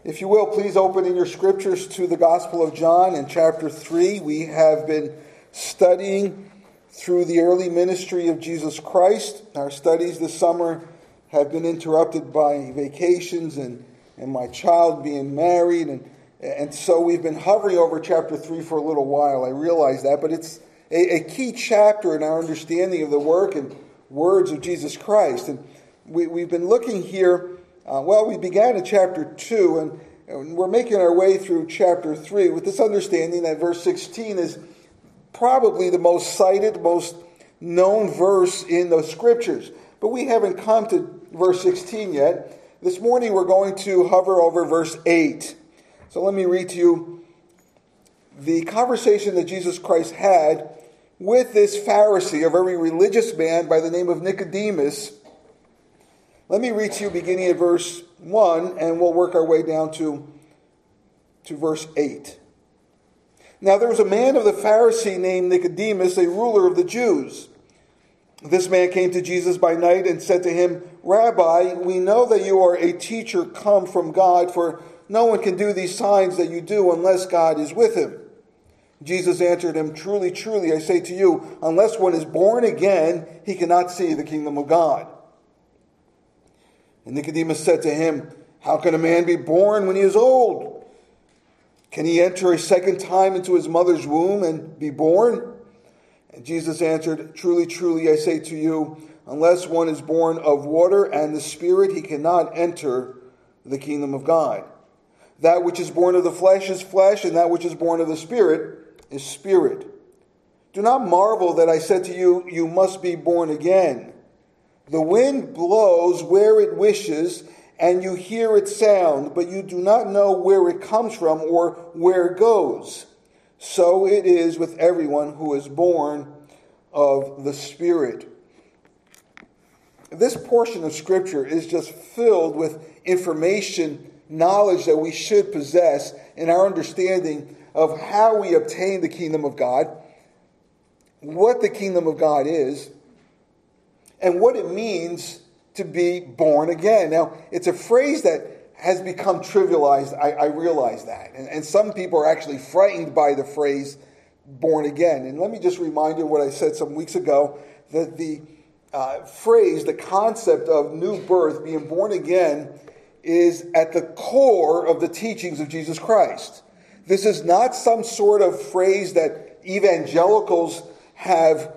If you will, please open in your scriptures to the Gospel of John in chapter 3. We have been studying through the early ministry of Jesus Christ. Our studies this summer have been interrupted by vacations and my child being married. And so we've been hovering over chapter 3 for a little while. I realize that, but it's a key chapter in our understanding of the work and words of Jesus Christ. And we've been looking here. We began in chapter 2, and we're making our way through chapter 3 with this understanding that verse 16 is probably the most cited, most known verse in the scriptures. But we haven't come to verse 16 yet. This morning we're going to hover over verse 8. So let me read to you the conversation that Jesus Christ had with this Pharisee, a very religious man by the name of Nicodemus. Let me read to you beginning at verse 1, and we'll work our way down to verse 8. Now there was a man of the Pharisee named Nicodemus, a ruler of the Jews. This man came to Jesus by night and said to him, "Rabbi, we know that you are a teacher come from God, for no one can do these signs that you do unless God is with him." Jesus answered him, "Truly, truly, I say to you, unless one is born again, he cannot see the kingdom of God." And Nicodemus said to him, "How can a man be born when he is old? Can he enter a second time into his mother's womb and be born?" And Jesus answered, "Truly, truly, I say to you, unless one is born of water and the Spirit, he cannot enter the kingdom of God. That which is born of the flesh is flesh, and that which is born of the Spirit is spirit. Do not marvel that I said to you, you must be born again. The wind blows where it wishes, and you hear its sound, but you do not know where it comes from or where it goes. So it is with everyone who is born of the Spirit." This portion of Scripture is just filled with information, knowledge that we should possess in our understanding of how we obtain the kingdom of God, what the kingdom of God is, and what it means to be born again. Now, it's a phrase that has become trivialized. I realize that. And some people are actually frightened by the phrase born again. And let me just remind you what I said some weeks ago, that the phrase, the concept of new birth, being born again, is at the core of the teachings of Jesus Christ. This is not some sort of phrase that evangelicals have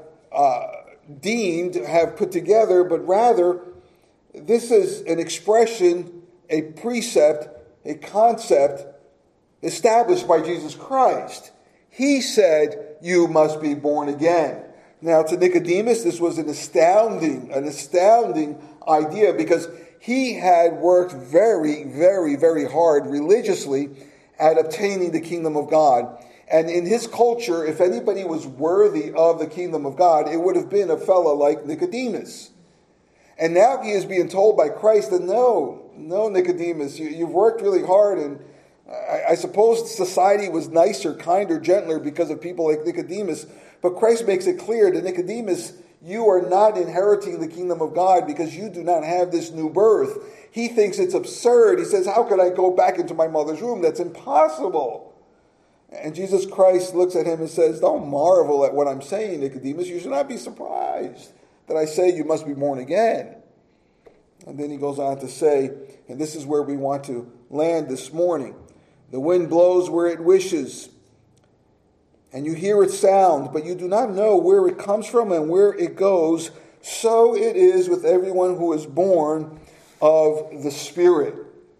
have put together, but rather this is an expression, a precept, a concept established by Jesus Christ. He said, "You must be born again." Now to Nicodemus, this was an astounding idea, because he had worked very, very, very hard religiously at obtaining the kingdom of God. And in his culture, if anybody was worthy of the kingdom of God, it would have been a fellow like Nicodemus. And now he is being told by Christ that no, Nicodemus, you've worked really hard, and I suppose society was nicer, kinder, gentler because of people like Nicodemus. But Christ makes it clear to Nicodemus, you are not inheriting the kingdom of God because you do not have this new birth. He thinks it's absurd. He says, how could I go back into my mother's womb? That's impossible. And Jesus Christ looks at him and says, don't marvel at what I'm saying, Nicodemus. You should not be surprised that I say you must be born again. And then he goes on to say, and this is where we want to land this morning, the wind blows where it wishes, and you hear its sound, but you do not know where it comes from and where it goes. So it is with everyone who is born of the Spirit.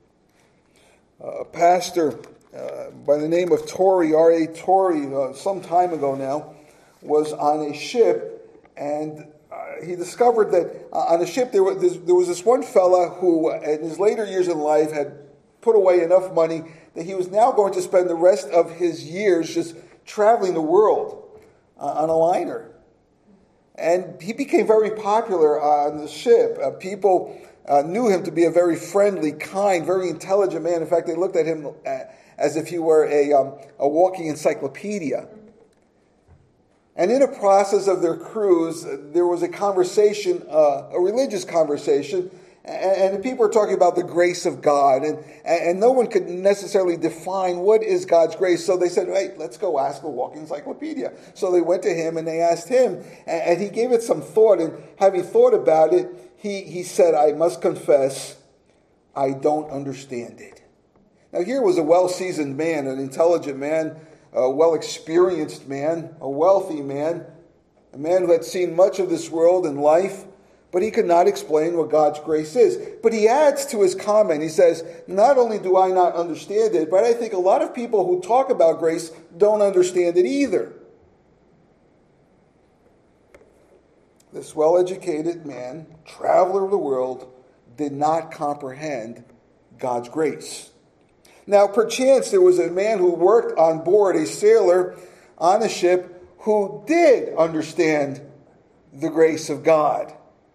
A pastor by the name of Torrey, R.A. Torrey, some time ago now, was on a ship, and he discovered that on the ship there was this one fella who, in his later years in life, had put away enough money that he was now going to spend the rest of his years just traveling the world on a liner. And he became very popular on the ship. People knew him to be a very friendly, kind, very intelligent man. In fact, they looked at him as if he were a walking encyclopedia. And in the process of their cruise, there was a conversation, a religious conversation, And people are talking about the grace of God, and no one could necessarily define what is God's grace. So they said, hey, let's go ask a walking encyclopedia. So they went to him and they asked him, and he gave it some thought. And having thought about it, he said, I must confess, I don't understand it. Now here was a well-seasoned man, an intelligent man, a well-experienced man, a wealthy man, a man who had seen much of this world and life, but he could not explain what God's grace is. But he adds to his comment, he says, not only do I not understand it, but I think a lot of people who talk about grace don't understand it either. This well-educated man, traveler of the world, did not comprehend God's grace. Now, perchance there was a man who worked on board, a sailor on a ship, who did understand the grace of God.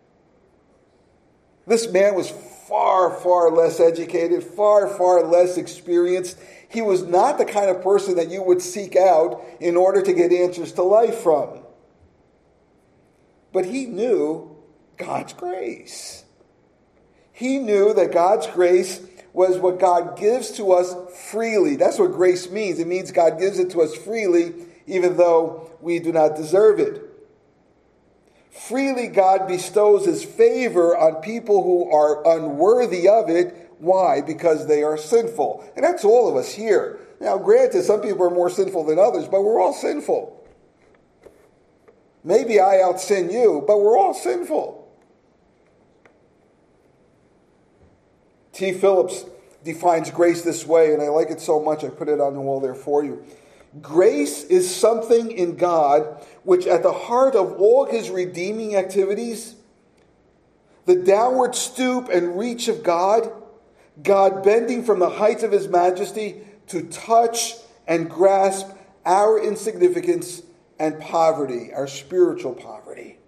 This man was far, far less educated, far, far less experienced. He was not the kind of person that you would seek out in order to get answers to life from. But he knew God's grace. He knew that God's grace was what God gives to us freely. That's what grace means. It means God gives it to us freely, even though we do not deserve it. Freely God bestows his favor on people who are unworthy of it. Why? Because they are sinful. And that's all of us here. Now, granted, some people are more sinful than others, but we're all sinful. Maybe I out-sin you, but we're all sinful. T. Phillips defines grace this way, and I like it so much I put it on the wall there for you. Grace is something in God which at the heart of all his redeeming activities, the downward stoop and reach of God, God bending from the heights of his majesty to touch and grasp our insignificance and poverty, our spiritual poverty.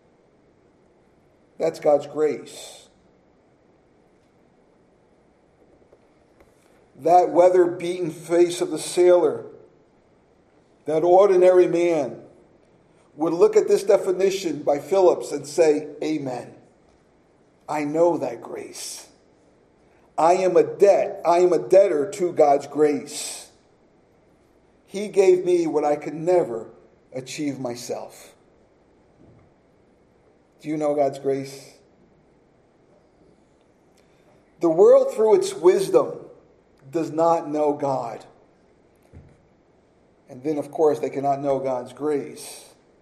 That's God's grace. That weather-beaten face of the sailor, that ordinary man, would look at this definition by Phillips and say, amen. I know that grace. I am a debtor to God's grace. He gave me what I could never achieve myself. Do you know God's grace? The world, through its wisdom, does not know God. And then, of course, they cannot know God's grace.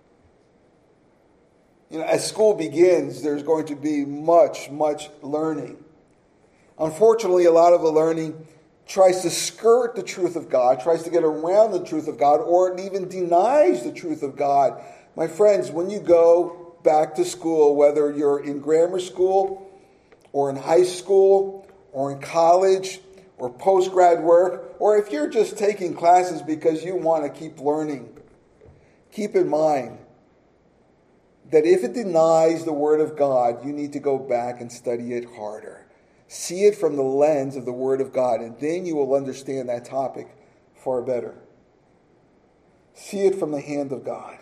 As school begins, there's going to be much, much learning. Unfortunately, a lot of the learning tries to skirt the truth of God, tries to get around the truth of God, or it even denies the truth of God. My friends, when you go back to school, whether you're in grammar school, or in high school, or in college, or post-grad work, or if you're just taking classes because you want to keep learning, keep in mind that if it denies the Word of God, you need to go back and study it harder. See it from the lens of the Word of God, and then you will understand that topic far better. See it from the hand of God.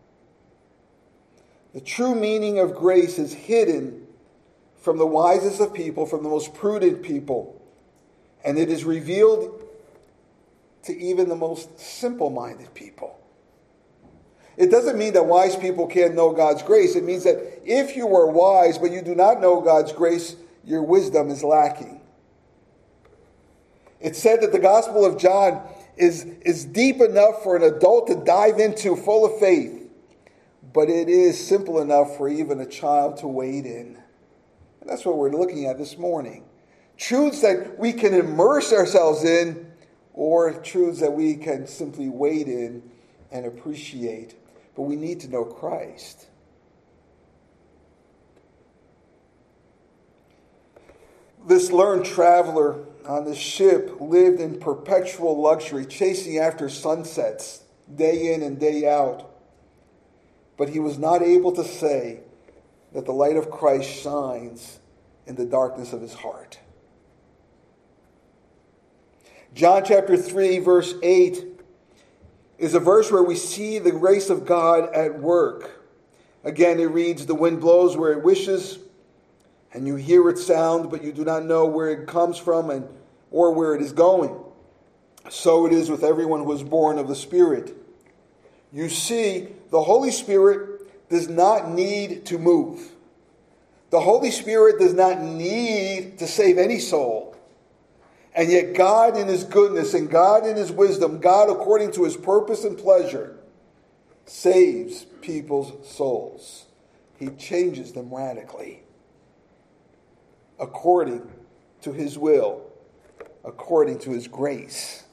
The true meaning of grace is hidden from the wisest of people, from the most prudent people, and it is revealed to even the most simple-minded people. It doesn't mean that wise people can't know God's grace. It means that if you are wise but you do not know God's grace, your wisdom is lacking. It's said that the Gospel of John is deep enough for an adult to dive into full of faith, but it is simple enough for even a child to wade in. And that's what we're looking at this morning. Truths that we can immerse ourselves in, or truths that we can simply wade in and appreciate. But we need to know Christ. This learned traveler on the ship lived in perpetual luxury, chasing after sunsets, day in and day out. But he was not able to say that the light of Christ shines in the darkness of his heart. John chapter 3, verse 8 is a verse where we see the grace of God at work. Again, it reads, "The wind blows where it wishes, and you hear its sound, but you do not know where it comes from or where it is going. So it is with everyone who is born of the Spirit. You see, the Holy Spirit does not need to move. The Holy Spirit does not need to save any soul. And yet God in His goodness and God in His wisdom, God according to His purpose and pleasure, saves people's souls. He changes them radically according to His will, according to His grace.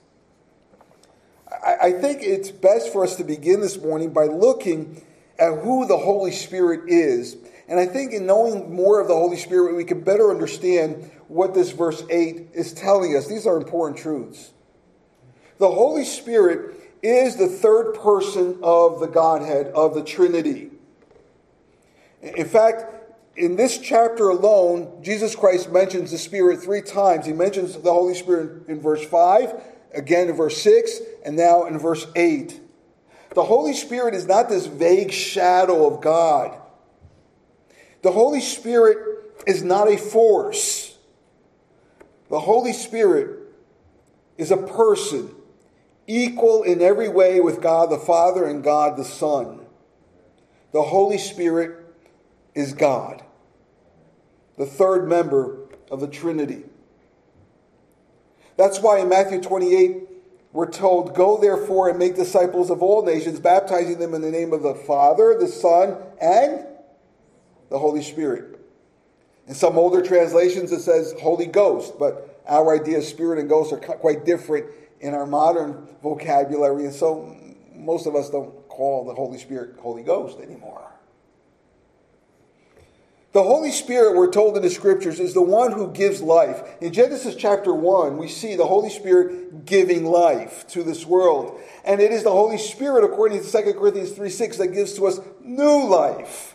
I think it's best for us to begin this morning by looking at who the Holy Spirit is. And I think in knowing more of the Holy Spirit, we can better understand what this verse 8 is telling us. These are important truths. The Holy Spirit is the third person of the Godhead, of the Trinity. In fact, in this chapter alone, Jesus Christ mentions the Spirit 3 times. He mentions the Holy Spirit in verse 5, again in verse 6, and now in verse 8. The Holy Spirit is not this vague shadow of God. The Holy Spirit is not a force. The Holy Spirit is a person, equal in every way with God the Father and God the Son. The Holy Spirit is God, the third member of the Trinity. That's why in Matthew 28, we're told, "Go therefore and make disciples of all nations, baptizing them in the name of the Father, the Son, and the Holy Spirit." In some older translations it says Holy Ghost, but our idea of Spirit and Ghost are quite different in our modern vocabulary, and so most of us don't call the Holy Spirit Holy Ghost anymore. The Holy Spirit, we're told in the Scriptures, is the one who gives life. In Genesis chapter 1, we see the Holy Spirit giving life to this world. And it is the Holy Spirit, according to 2 Corinthians 3:6, that gives to us new life.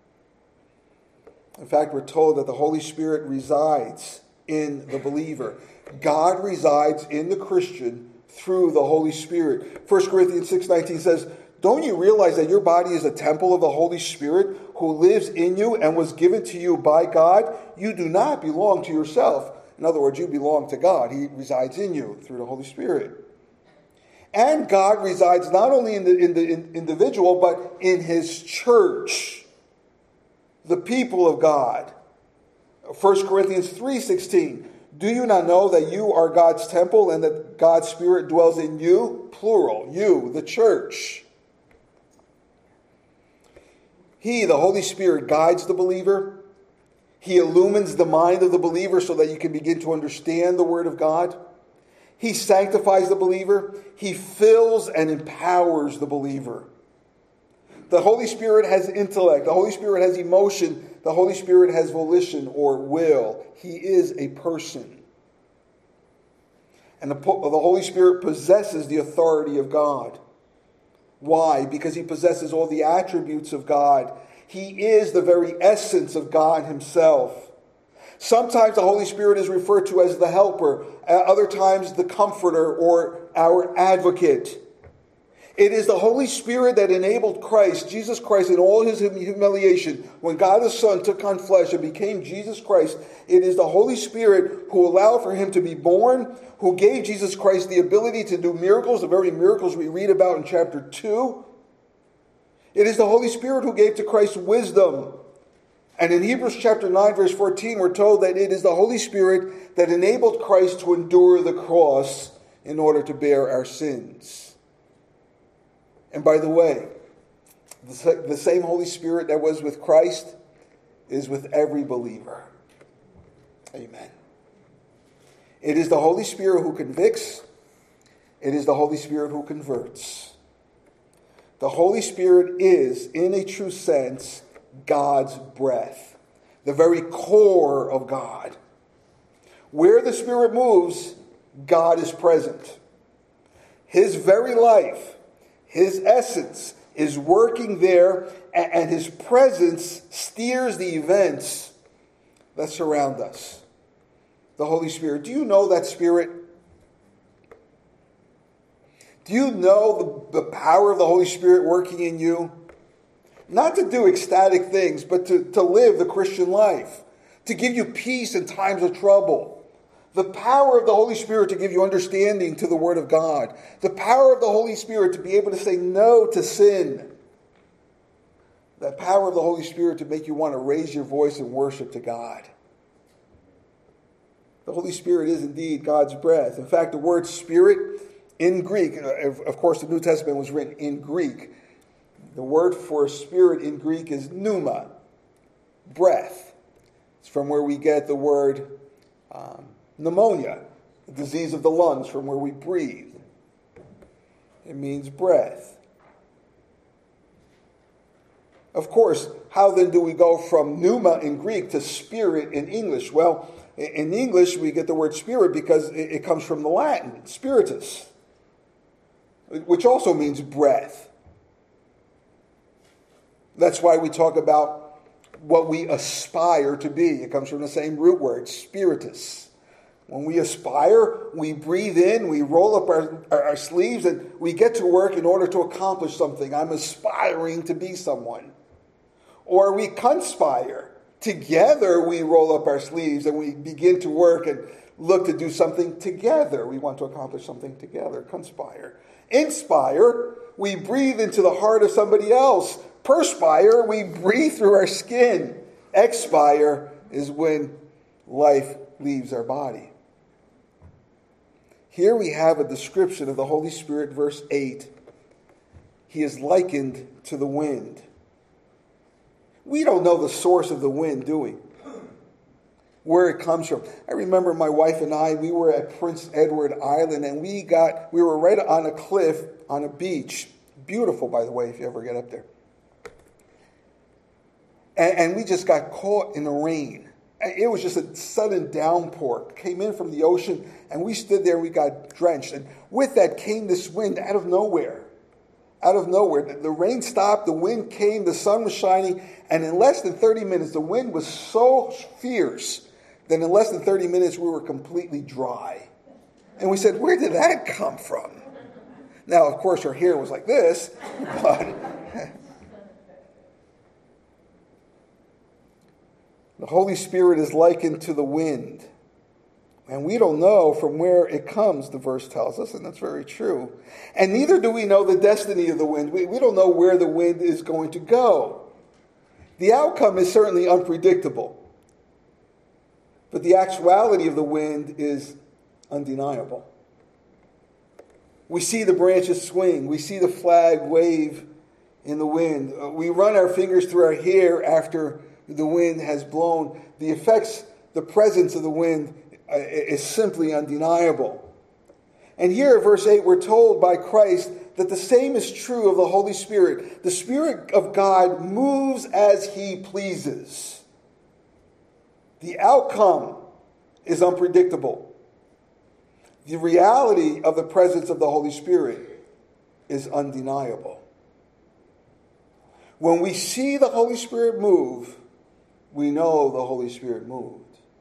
In fact, we're told that the Holy Spirit resides in the believer. God resides in the Christian through the Holy Spirit. 1 Corinthians 6:19 says, "Don't you realize that your body is a temple of the Holy Spirit who lives in you and was given to you by God? You do not belong to yourself." In other words, you belong to God. He resides in you through the Holy Spirit. And God resides not only in the individual, but in His church, the people of God. 1 Corinthians 3:16, "Do you not know that you are God's temple and that God's Spirit dwells in you?" Plural, you, the church. He, the Holy Spirit, guides the believer. He illumines the mind of the believer so that you can begin to understand the Word of God. He sanctifies the believer. He fills and empowers the believer. The Holy Spirit has intellect. The Holy Spirit has emotion. The Holy Spirit has volition or will. He is a person. And the Holy Spirit possesses the authority of God. Why? Because He possesses all the attributes of God. He is the very essence of God Himself. Sometimes the Holy Spirit is referred to as the helper, at other times the comforter or our advocate. It is the Holy Spirit that enabled Christ, Jesus Christ, in all His humiliation. When God the Son took on flesh and became Jesus Christ, it is the Holy Spirit who allowed for Him to be born, who gave Jesus Christ the ability to do miracles, the very miracles we read about in chapter 2. It is the Holy Spirit who gave to Christ wisdom. And in Hebrews chapter 9, verse 14, we're told that it is the Holy Spirit that enabled Christ to endure the cross in order to bear our sins. And by the way, the same Holy Spirit that was with Christ is with every believer. Amen. It is the Holy Spirit who convicts. It is the Holy Spirit who converts. The Holy Spirit is, in a true sense, God's breath, the very core of God. Where the Spirit moves, God is present. His very life, His essence is working there, and His presence steers the events that surround us. The Holy Spirit. Do you know that Spirit? Do you know the power of the Holy Spirit working in you? Not to do ecstatic things, but to live the Christian life. to give you peace in times of trouble. The power of the Holy Spirit to give you understanding to the Word of God. The power of the Holy Spirit to be able to say no to sin. That power of the Holy Spirit to make you want to raise your voice in worship to God. The Holy Spirit is indeed God's breath. In fact, the word spirit in Greek, of course the New Testament was written in Greek. The word for spirit in Greek is pneuma, breath. It's from where we get the word pneumonia, the disease of the lungs, from where we breathe. It means breath. Of course, how then do we go from pneuma in Greek to spirit in English? Well, in English we get the word spirit because it comes from the Latin, spiritus, which also means breath. That's why we talk about what we aspire to be. It comes from the same root word, spiritus. When we aspire, we breathe in, we roll up our sleeves, and we get to work in order to accomplish something. I'm aspiring to be someone. Or we conspire. Together we roll up our sleeves and we begin to work and look to do something together. We want to accomplish something together. Conspire. Inspire, we breathe into the heart of somebody else. Perspire, we breathe through our skin. Expire is when life leaves our body. Here we have a description of the Holy Spirit, verse 8. He is likened to the wind. We don't know the source of the wind, do we? Where it comes from. I remember my wife and I, we were at Prince Edward Island, and we were right on a cliff on a beach. Beautiful, by the way, if you ever get up there. And we just got caught in the rain. It was just a sudden downpour. Came in from the ocean, and we stood there and we got drenched. And with that came this wind out of nowhere. Out of nowhere. The rain stopped, the wind came, the sun was shining, and in less than 30 minutes, the wind was so fierce that in less than 30 minutes, we were completely dry. And we said, where did that come from? Now, of course, her hair was like this, but the Holy Spirit is likened to the wind. And we don't know from where it comes, the verse tells us, and that's very true. And neither do we know the destiny of the wind. We don't know where the wind is going to go. The outcome is certainly unpredictable. But the actuality of the wind is undeniable. We see the branches swing. We see the flag wave in the wind. We run our fingers through our hair after the wind has blown. The effects, the presence of the wind is simply undeniable. And here in verse 8, we're told by Christ that the same is true of the Holy Spirit. The Spirit of God moves as He pleases. The outcome is unpredictable. The reality of the presence of the Holy Spirit is undeniable. When we see the Holy Spirit move, we know the Holy Spirit moved.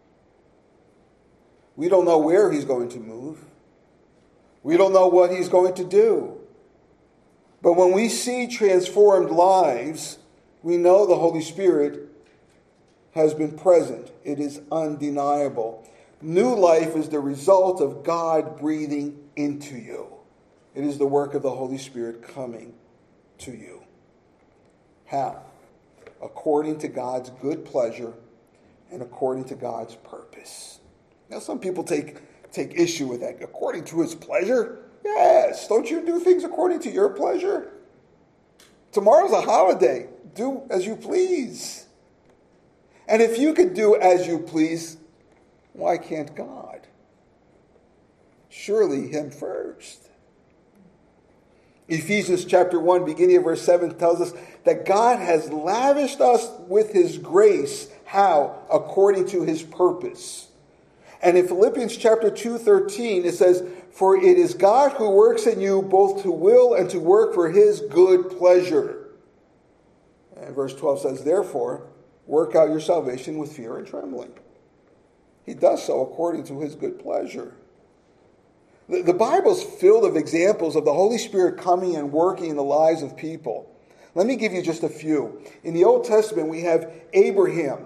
We don't know where He's going to move. We don't know what He's going to do. But when we see transformed lives, we know the Holy Spirit has been present. It is undeniable. New life is the result of God breathing into you. It is the work of the Holy Spirit coming to you. How? According to God's good pleasure and according to God's purpose. Now, some people take issue with that. According to His pleasure? Yes. Don't you do things according to your pleasure? Tomorrow's a holiday. Do as you please. And if you can do as you please, why can't God? Surely Him first. Ephesians chapter 1, beginning of verse 7, tells us that God has lavished us with His grace. How? According to His purpose. And in Philippians chapter 2:13, it says, for it is God who works in you both to will and to work for His good pleasure. And verse 12 says, therefore, work out your salvation with fear and trembling. He does so according to His good pleasure. The Bible's filled of examples of the Holy Spirit coming and working in the lives of people. Let me give you just a few. In the Old Testament, we have Abraham.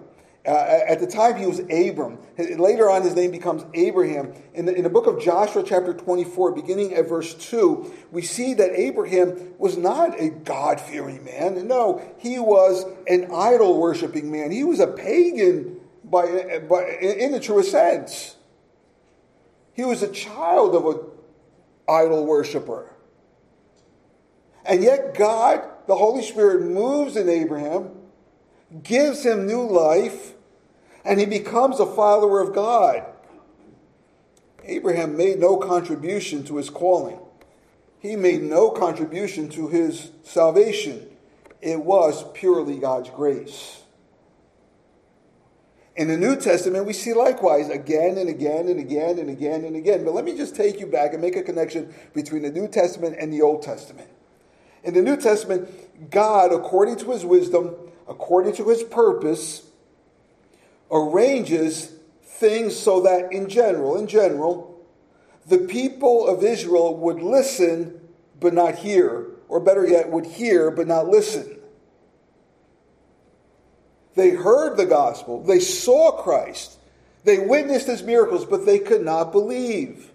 At the time he was Abram. Later on his name becomes Abraham. In the book of Joshua chapter 24, beginning at verse 2, we see that Abraham was not a God-fearing man. No, he was an idol-worshiping man. He was a pagan in the truest sense. He was a child of an idol worshiper. And yet God, the Holy Spirit, moves in Abraham, gives him new life, and he becomes a follower of God. Abraham made no contribution to his calling. He made no contribution to his salvation. It was purely God's grace. In the New Testament, we see likewise again and again and again and again and again. But let me just take you back and make a connection between the New Testament and the Old Testament. In the New Testament, God, according to his wisdom, according to his purpose, arranges things so that in general, the people of Israel would listen but not hear, or better yet, would hear but not listen. They heard the gospel, they saw Christ, they witnessed his miracles, but they could not believe.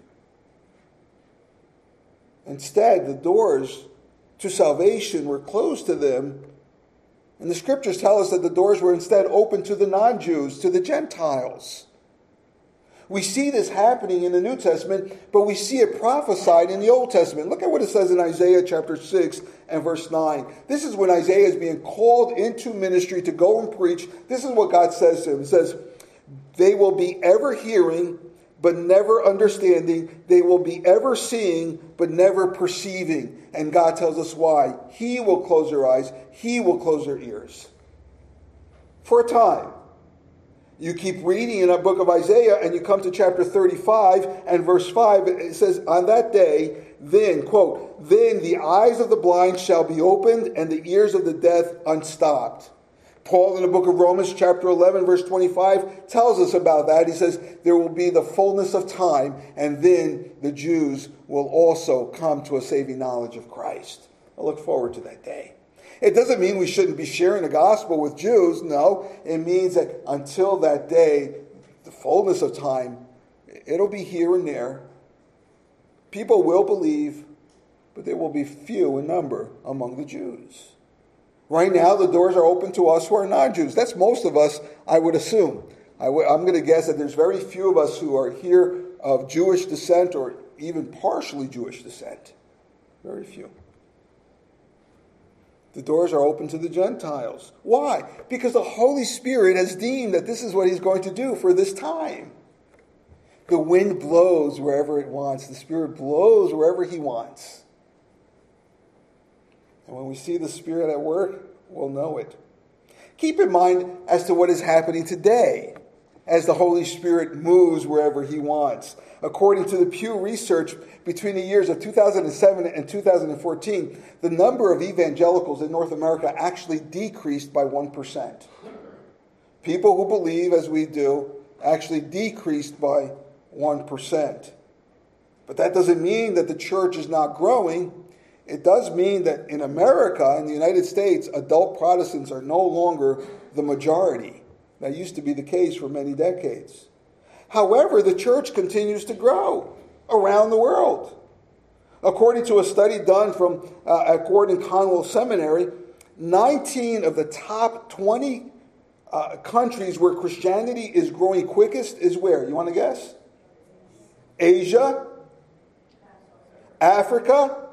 Instead, the doors to salvation were closed to them. And the scriptures tell us that the doors were instead open to the non-Jews, to the Gentiles. We see this happening in the New Testament, but we see it prophesied in the Old Testament. Look at what it says in Isaiah chapter 6 and verse 9. This is when Isaiah is being called into ministry to go and preach. This is what God says to him. It says, they will be ever hearing, but never understanding. They will be ever seeing, but never perceiving. And God tells us why. He will close their eyes. He will close their ears. For a time. You keep reading in the book of Isaiah and you come to chapter 35 and verse 5. It says, on that day, then, quote, then the eyes of the blind shall be opened and the ears of the deaf unstopped. Paul in the book of Romans chapter 11 verse 25 tells us about that. He says there will be the fullness of time and then the Jews will also come to a saving knowledge of Christ. I look forward to that day. It doesn't mean we shouldn't be sharing the gospel with Jews. No, it means that until that day, the fullness of time, it'll be here and there. People will believe, but there will be few in number among the Jews. Right now, the doors are open to us who are non-Jews. That's most of us, I would assume. I'm going to guess that there's very few of us who are here of Jewish descent or even partially Jewish descent. Very few. The doors are open to the Gentiles. Why? Because the Holy Spirit has deemed that this is what he's going to do for this time. The wind blows wherever it wants. The Spirit blows wherever he wants. And when we see the Spirit at work, we'll know it. Keep in mind as to what is happening today as the Holy Spirit moves wherever he wants. According to the Pew Research, between the years of 2007 and 2014, the number of evangelicals in North America actually decreased by 1%. People who believe, as we do, actually decreased by 1%. But that doesn't mean that the church is not growing. It does mean that in America, in the United States, adult Protestants are no longer the majority. That used to be the case for many decades. However, the church continues to grow around the world. According to a study done at Gordon Conwell Seminary, 19 of the top 20 countries where Christianity is growing quickest is where? You want to guess? Asia? Africa?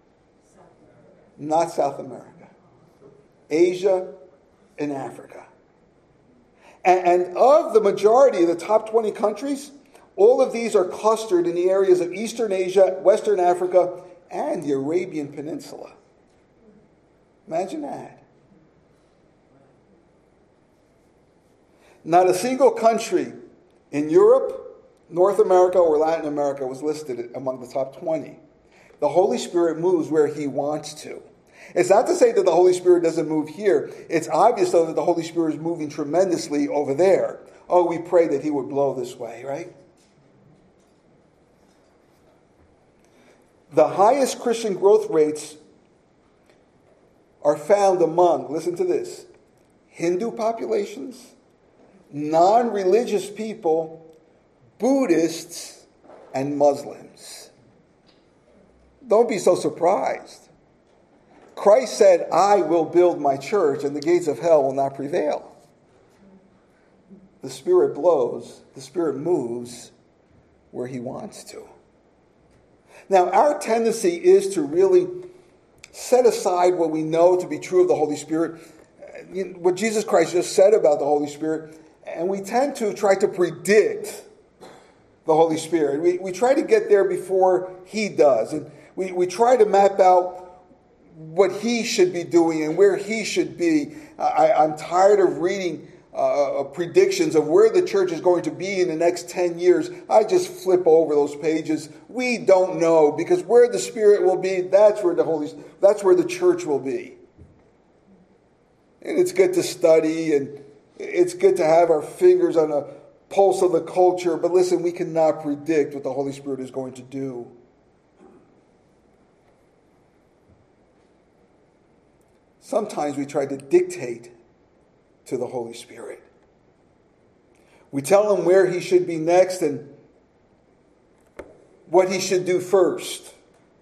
Not South America. Asia and Africa. And of the majority of the top 20 countries, all of these are clustered in the areas of Eastern Asia, Western Africa, and the Arabian Peninsula. Imagine that. Not a single country in Europe, North America, or Latin America was listed among the top 20. The Holy Spirit moves where he wants to. It's not to say that the Holy Spirit doesn't move here. It's obvious, though, that the Holy Spirit is moving tremendously over there. Oh, we pray that he would blow this way, right? The highest Christian growth rates are found among, listen to this, Hindu populations, non-religious people, Buddhists, and Muslims. Don't be so surprised. Christ said, I will build my church and the gates of hell will not prevail. The Spirit blows, the Spirit moves where he wants to. Now, our tendency is to really set aside what we know to be true of the Holy Spirit, what Jesus Christ just said about the Holy Spirit, and we tend to try to predict the Holy Spirit. We try to get there before he does, and we try to map out what he should be doing and where he should be. I'm tired of reading predictions of where the church is going to be in the next 10 years. I just flip over those pages. We don't know, because where the Spirit will be, that's where the church will be. And it's good to study, and it's good to have our fingers on the pulse of the culture, but listen, we cannot predict what the Holy Spirit is going to do. Sometimes we try to dictate to the Holy Spirit. We tell him where he should be next and what he should do first,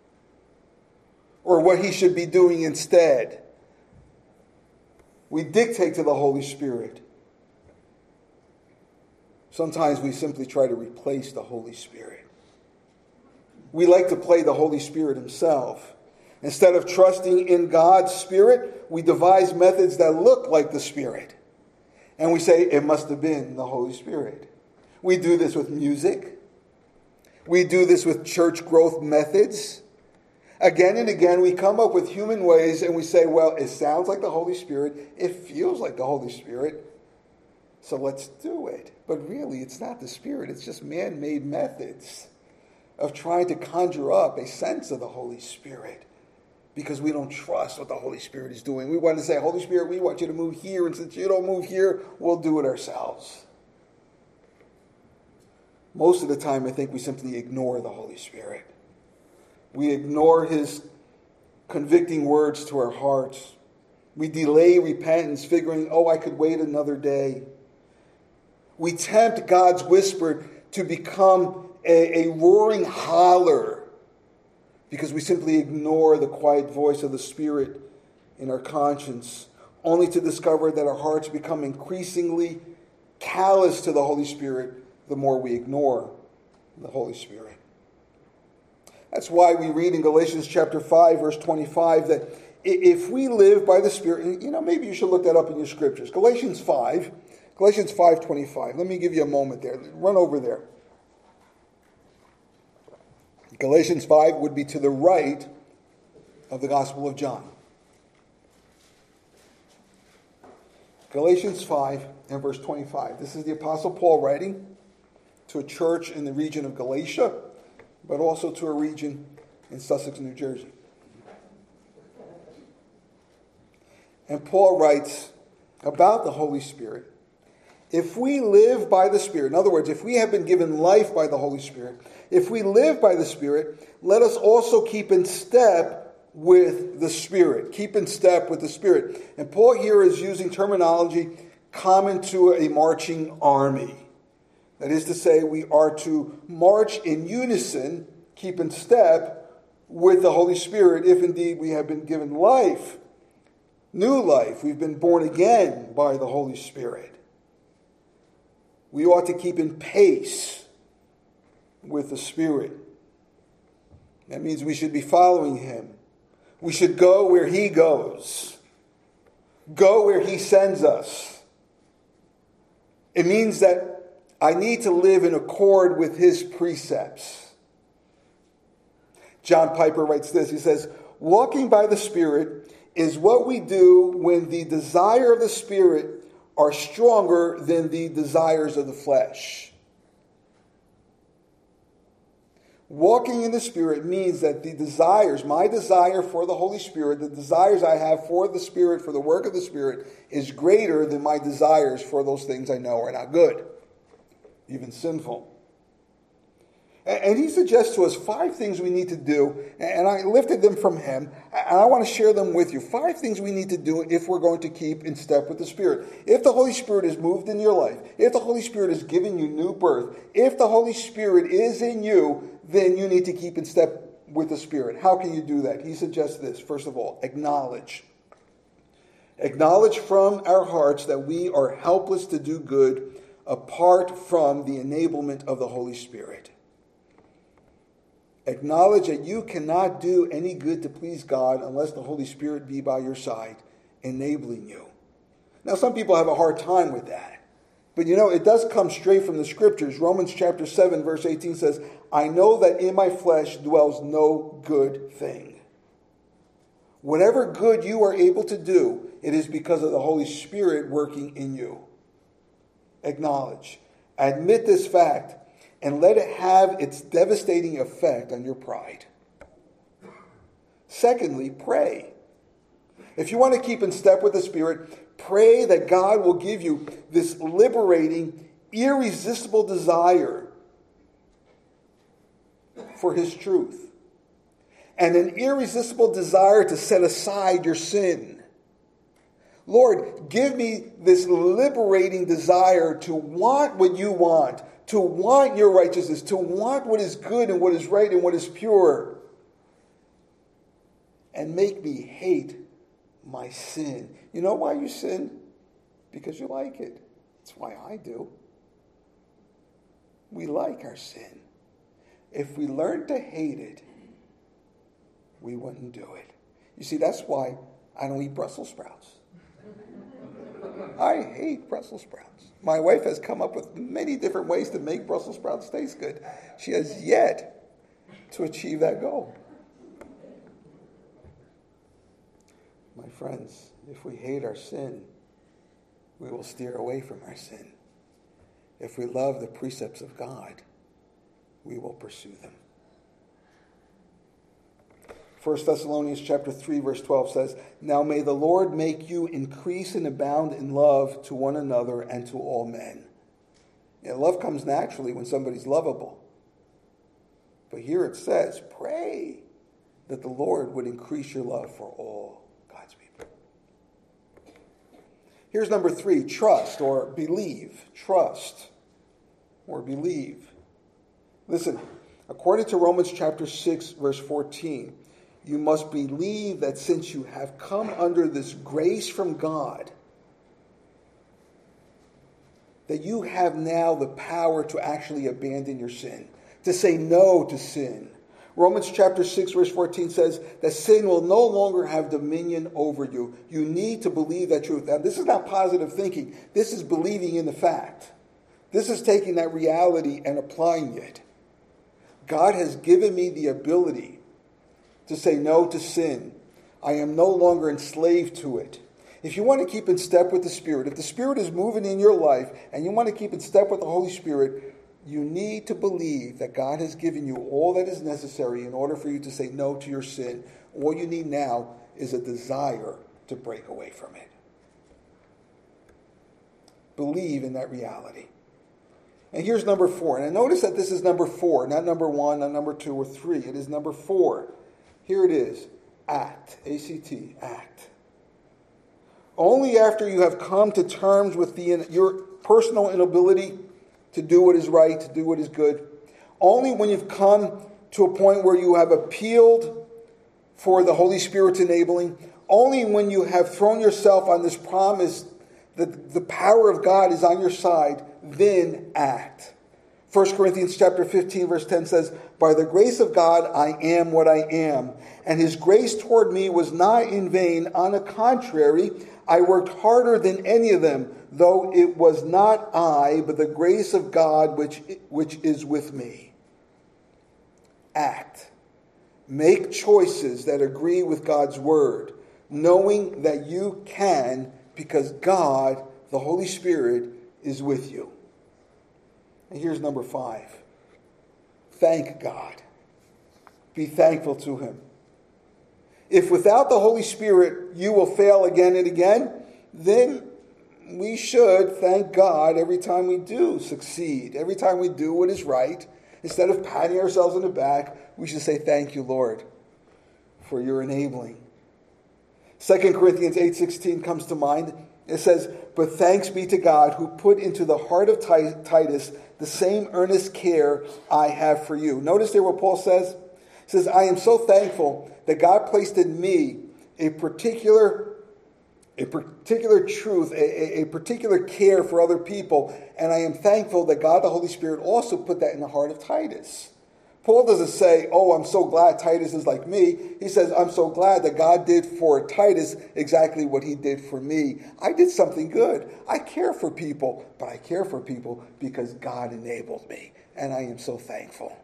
or what he should be doing instead. We dictate to the Holy Spirit. Sometimes we simply try to replace the Holy Spirit. We like to play the Holy Spirit himself. Instead of trusting in God's Spirit, we devise methods that look like the Spirit. And we say, it must have been the Holy Spirit. We do this with music. We do this with church growth methods. Again and again, we come up with human ways and we say, well, it sounds like the Holy Spirit. It feels like the Holy Spirit. So let's do it. But really, it's not the Spirit. It's just man-made methods of trying to conjure up a sense of the Holy Spirit, because we don't trust what the Holy Spirit is doing. We want to say, Holy Spirit, we want you to move here, and since you don't move here, we'll do it ourselves. Most of the time, I think we simply ignore the Holy Spirit. We ignore his convicting words to our hearts. We delay repentance, figuring, I could wait another day. We tempt God's whisper to become a roaring holler, because we simply ignore the quiet voice of the Spirit in our conscience, only to discover that our hearts become increasingly callous to the Holy Spirit the more we ignore the Holy Spirit. That's why we read in Galatians chapter 5, verse 25, that if we live by the Spirit, and maybe you should look that up in your scriptures. Galatians 5:25. Let me give you a moment there. Run over there. Galatians 5 would be to the right of the Gospel of John. Galatians 5 and verse 25. This is the Apostle Paul writing to a church in the region of Galatia, but also to a region in Sussex, New Jersey. And Paul writes about the Holy Spirit. If we live by the Spirit, in other words, if we have been given life by the Holy Spirit, if we live by the Spirit, let us also keep in step with the Spirit. Keep in step with the Spirit. And Paul here is using terminology common to a marching army. That is to say, we are to march in unison, keep in step with the Holy Spirit, if indeed we have been given life, new life. We've been born again by the Holy Spirit. We ought to keep in pace with the Spirit. That means we should be following him. We should go where he goes. Go where he sends us. It means that I need to live in accord with his precepts. John Piper writes this. He says, walking by the Spirit is what we do when the desire of the Spirit are stronger than the desires of the flesh. Walking in the Spirit means that the desires, my desire for the Holy Spirit, the desires I have for the Spirit, for the work of the Spirit, is greater than my desires for those things I know are not good, even sinful. And he suggests to us 5 things we need to do, and I lifted them from him, and I want to share them with you. 5 things we need to do if we're going to keep in step with the Spirit. If the Holy Spirit is moved in your life, if the Holy Spirit is giving you new birth, if the Holy Spirit is in you, then you need to keep in step with the Spirit. How can you do that? He suggests this. First of all, acknowledge. Acknowledge from our hearts that we are helpless to do good apart from the enablement of the Holy Spirit. Acknowledge that you cannot do any good to please God unless the Holy Spirit be by your side, enabling you. Now, some people have a hard time with that. But it does come straight from the Scriptures. Romans chapter 7, verse 18 says, I know that in my flesh dwells no good thing. Whatever good you are able to do, it is because of the Holy Spirit working in you. Acknowledge. Admit this fact. And let it have its devastating effect on your pride. Secondly, pray. If you want to keep in step with the Spirit, pray that God will give you this liberating, irresistible desire for His truth. And an irresistible desire to set aside your sin. Lord, give me this liberating desire to want what you want, to want your righteousness, to want what is good and what is right and what is pure. And make me hate my sin. You know why you sin? Because you like it. That's why I do. We like our sin. If we learned to hate it, we wouldn't do it. You see, that's why I don't eat Brussels sprouts. I hate Brussels sprouts. My wife has come up with many different ways to make Brussels sprouts taste good. She has yet to achieve that goal. My friends, if we hate our sin, we will steer away from our sin. If we love the precepts of God, we will pursue them. 1 Thessalonians chapter 3, verse 12 says, Now may the Lord make you increase and abound in love to one another and to all men. Love comes naturally when somebody's lovable. But here it says, pray that the Lord would increase your love for all God's people. Here's number 3, trust or believe. Trust or believe. Listen, according to Romans chapter 6, verse 14, you must believe that since you have come under this grace from God, that you have now the power to actually abandon your sin, to say no to sin. Romans chapter 6, verse 14 says that sin will no longer have dominion over you. You need to believe that truth. Now, this is not positive thinking. This is believing in the fact. This is taking that reality and applying it. God has given me the ability to say no to sin. I am no longer enslaved to it. If you want to keep in step with the Spirit, if the Spirit is moving in your life and you want to keep in step with the Holy Spirit, you need to believe that God has given you all that is necessary in order for you to say no to your sin. All you need now is a desire to break away from it. Believe in that reality. And here's number 4. And I notice that this is number 4, not number 1, not number 2 or 3. It is number 4. Here it is. Act. A-C-T. Act. Only after you have come to terms with your personal inability to do what is right, to do what is good, only when you've come to a point where you have appealed for the Holy Spirit's enabling, only when you have thrown yourself on this promise that the power of God is on your side, then act. 1 Corinthians chapter 15, verse 10 says, By the grace of God I am what I am, and His grace toward me was not in vain. On the contrary, I worked harder than any of them, though it was not I, but the grace of God which is with me. Act. Make choices that agree with God's word, knowing that you can because God, the Holy Spirit, is with you. And here's number 5. Thank God. Be thankful to Him. If without the Holy Spirit you will fail again and again, then we should thank God every time we do succeed, every time we do what is right, Instead of patting ourselves on the back, we should say, thank you, Lord, for your enabling. 2 Corinthians 8:16 comes to mind. It says, but thanks be to God who put into the heart of Titus the same earnest care I have for you. Notice there what Paul says? He says, I am so thankful that God placed in me a particular truth, a particular care for other people. And I am thankful that God the Holy Spirit also put that in the heart of Titus. Paul doesn't say, oh, I'm so glad Titus is like me. He says, I'm so glad that God did for Titus exactly what he did for me. I did something good. I care for people, but I care for people because God enabled me. And I am so thankful.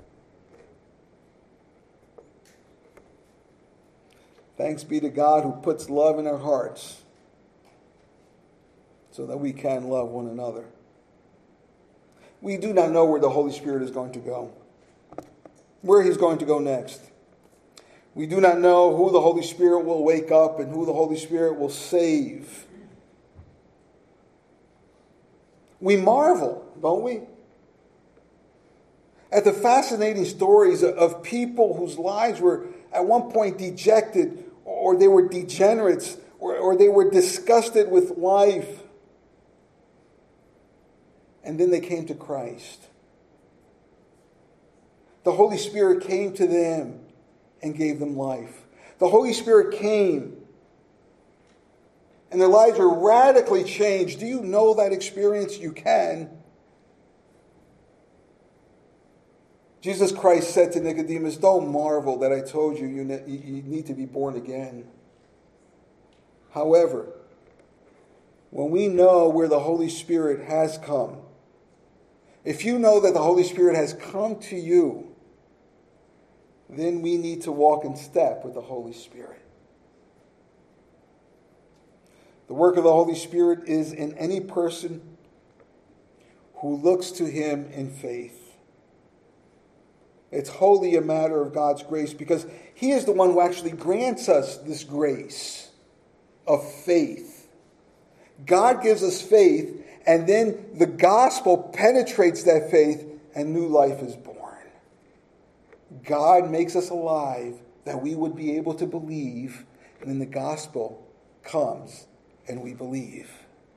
Thanks be to God who puts love in our hearts so that we can love one another. We do not know where the Holy Spirit is going to go, where he's going to go next. We do not know who the Holy Spirit will wake up and who the Holy Spirit will save. We marvel, don't we? At the fascinating stories of people whose lives were at one point dejected, or they were degenerates, or they were disgusted with life. And then they came to Christ. The Holy Spirit came to them and gave them life. The Holy Spirit came and their lives were radically changed. Do you know that experience? You can. Jesus Christ said to Nicodemus, don't marvel that I told you you need to be born again. However, when we know where the Holy Spirit has come, if you know that the Holy Spirit has come to you, then we need to walk in step with the Holy Spirit. The work of the Holy Spirit is in any person who looks to him in faith. It's wholly a matter of God's grace because he is the one who actually grants us this grace of faith. God gives us faith, and then the gospel penetrates that faith and new life is born. God makes us alive that we would be able to believe, and then the gospel comes and we believe.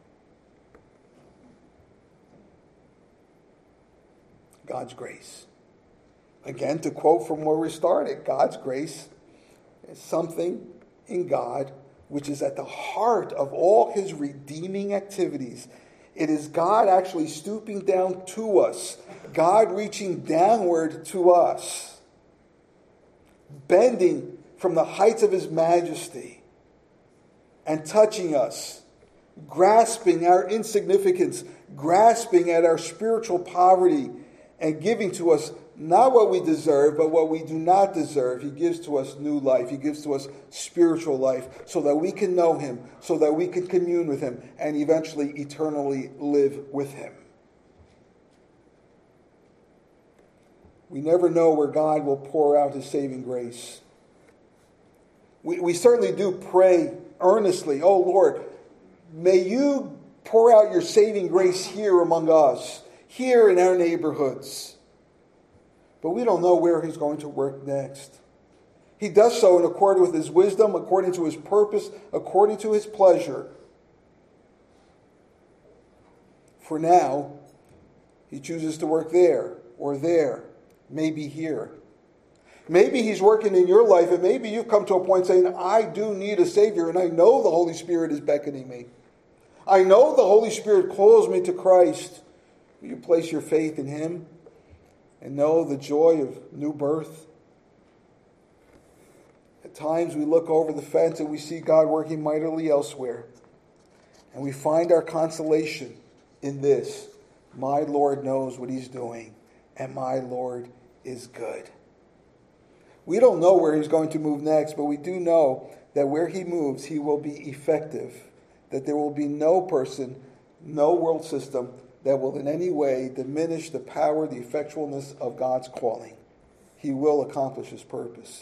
God's grace. Again, to quote from where we started, God's grace is something in God which is at the heart of all his redeeming activities. It is God actually stooping down to us, God reaching downward to us, bending from the heights of his majesty and touching us, grasping our insignificance, grasping at our spiritual poverty, and giving to us not what we deserve, but what we do not deserve. He gives to us new life. He gives to us spiritual life so that we can know him, so that we can commune with him, and eventually eternally live with him. We never know where God will pour out his saving grace. We certainly do pray earnestly, oh Lord, may you pour out your saving grace here among us, here in our neighborhoods. But we don't know where he's going to work next. He does so in accord with his wisdom, according to his purpose, according to his pleasure. For now, he chooses to work there or there, maybe here. Maybe he's working in your life, and maybe you've come to a point saying, I do need a Savior, and I know the Holy Spirit is beckoning me. I know the Holy Spirit calls me to Christ. Will you place your faith in him and know the joy of new birth? At times we look over the fence and we see God working mightily elsewhere. And we find our consolation in this. My Lord knows what he's doing, and my Lord is good. We don't know where he's going to move next, but we do know that where he moves, he will be effective. That there will be no person, no world system that will in any way diminish the power, the effectualness of God's calling. He will accomplish his purpose.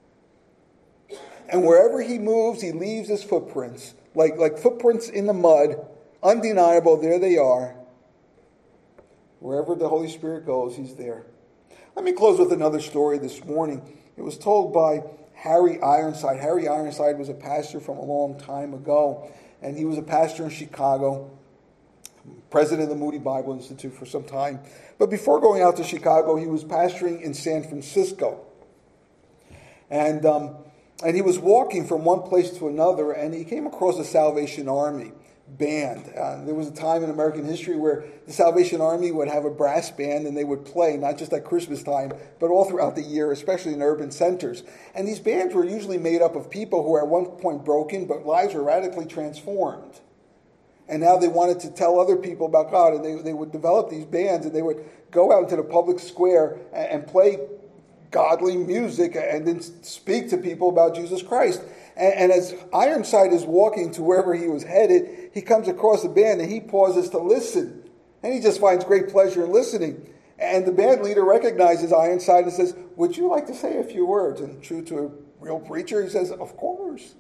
And wherever he moves, he leaves his footprints, like footprints in the mud, undeniable, there they are. Wherever the Holy Spirit goes, he's there. Let me close with another story this morning. It was told by Harry Ironside. Harry Ironside was a pastor from a long time ago, and he was a pastor in Chicago, president of the Moody Bible Institute for some time. But before going out to Chicago, he was pastoring in San Francisco. And he was walking from one place to another, and he came across the Salvation Army band. There was a time in American history where the Salvation Army would have a brass band, and they would play, not just at Christmas time, but all throughout the year, especially in urban centers. And these bands were usually made up of people who were at one point broken, but lives were radically transformed. And now they wanted to tell other people about God, and they would develop these bands, and they would go out into the public square and play godly music and then speak to people about Jesus Christ. And as Ironside is walking to wherever he was headed, he comes across the band and he pauses to listen. And he just finds great pleasure in listening. And the band leader recognizes Ironside and says, "Would you like to say a few words?" And true to a real preacher, he says, "Of course."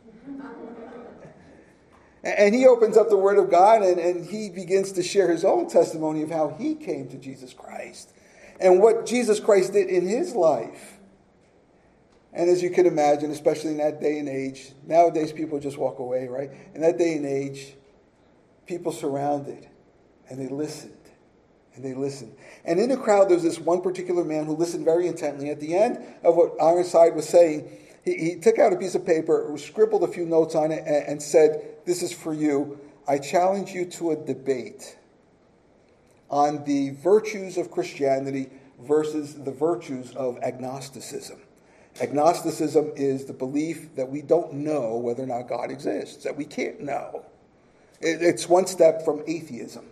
And he opens up the Word of God and he begins to share his own testimony of how he came to Jesus Christ and what Jesus Christ did in his life. And as you can imagine, especially in that day and age, nowadays people just walk away, right? In that day and age, people surrounded and they listened and they listened. And in the crowd, there was this one particular man who listened very intently. At the end of what Ironside was saying, he took out a piece of paper, scribbled a few notes on it, and said, "This is for you. I challenge you to a debate on the virtues of Christianity versus the virtues of agnosticism." Agnosticism is the belief that we don't know whether or not God exists, that we can't know. It's one step from atheism.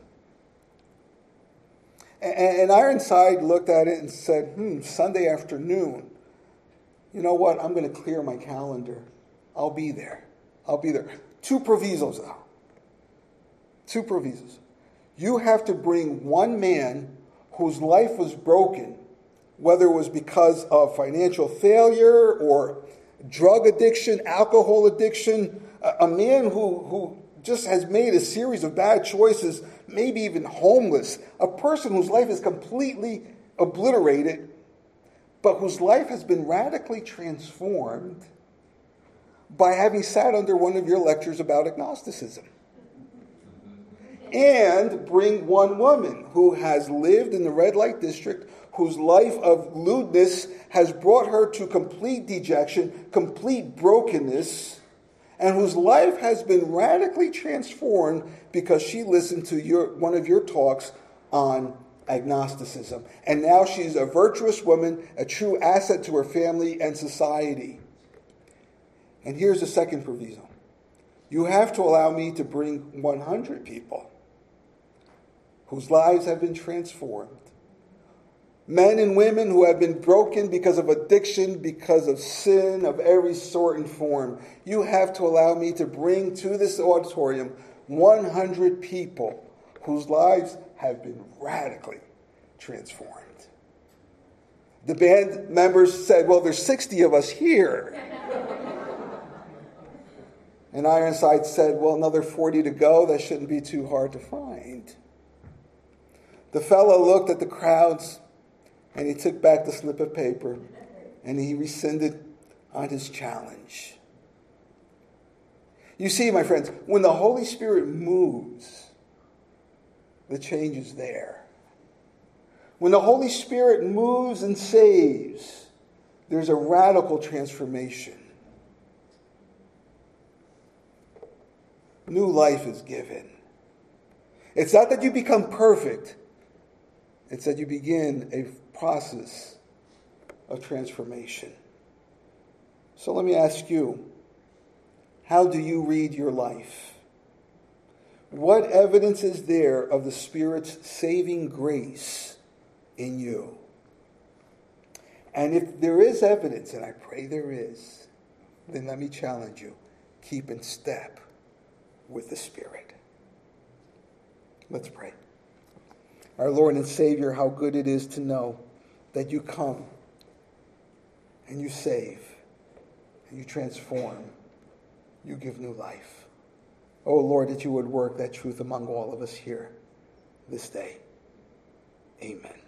And Ironside looked at it and said, Sunday afternoon, you know what? I'm going to clear my calendar. I'll be there. Two provisos, though. Two provisos. You have to bring one man whose life was broken, whether it was because of financial failure or drug addiction, alcohol addiction, a man who just has made a series of bad choices, maybe even homeless, a person whose life is completely obliterated, but whose life has been radically transformed by having sat under one of your lectures about agnosticism. And bring one woman who has lived in the red light district, whose life of lewdness has brought her to complete dejection, complete brokenness, and whose life has been radically transformed because she listened to one of your talks on agnosticism. And now she's a virtuous woman, a true asset to her family and society. And here's the second proviso. You have to allow me to bring 100 people whose lives have been transformed. Men and women who have been broken because of addiction, because of sin of every sort and form. You have to allow me to bring to this auditorium 100 people whose lives have been radically transformed. The band members said, "Well, there's 60 of us here." And Ironside said, "Well, another 40 to go. That shouldn't be too hard to find." The fellow looked at the crowds and he took back the slip of paper and he rescinded on his challenge. You see, my friends, when the Holy Spirit moves, the change is there. When the Holy Spirit moves and saves, there's a radical transformation. New life is given. It's not that you become perfect. It's that you begin a process of transformation. So let me ask you, how do you read your life? What evidence is there of the Spirit's saving grace in you? And if there is evidence, and I pray there is, then let me challenge you, keep in step with the Spirit. Let's pray. Our Lord and Savior, how good it is to know that you come and you save and you transform, you give new life. Oh Lord, that you would work that truth among all of us here this day. Amen.